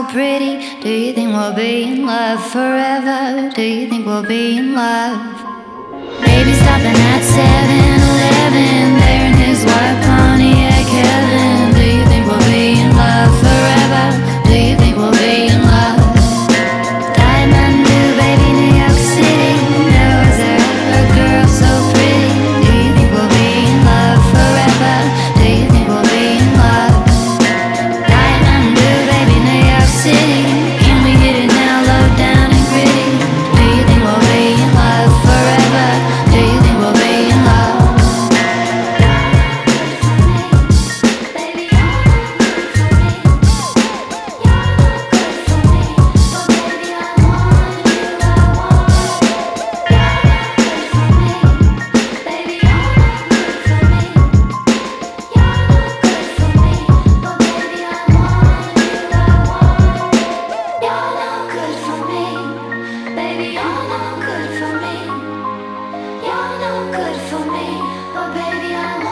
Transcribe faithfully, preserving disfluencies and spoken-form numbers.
so pretty. Do you think we'll be in love forever? Do you think we'll be in love? Baby stopping at seven eleven, there in his white Pontiac heaven. Do you think we'll be in love forever? Do you think we'll be in love? Diamond blue, baby, New York City. Never was there ever a girl so pretty. Do you think we'll be in love forever? Do you think we'll be in love? Diamond blue, baby, New York City. Can we get it now, low down and gritty? Do you think we'll be in love forever? Do you think we'll be in love? Baby, you're not good for me. You're not good for me. But baby, I want you, I want. You're not good for me. Baby, you're not good for me. You're not good for me. But baby, I want you, I want. You're not good for me. Baby, you're not good for me. You're not good for me. But baby, I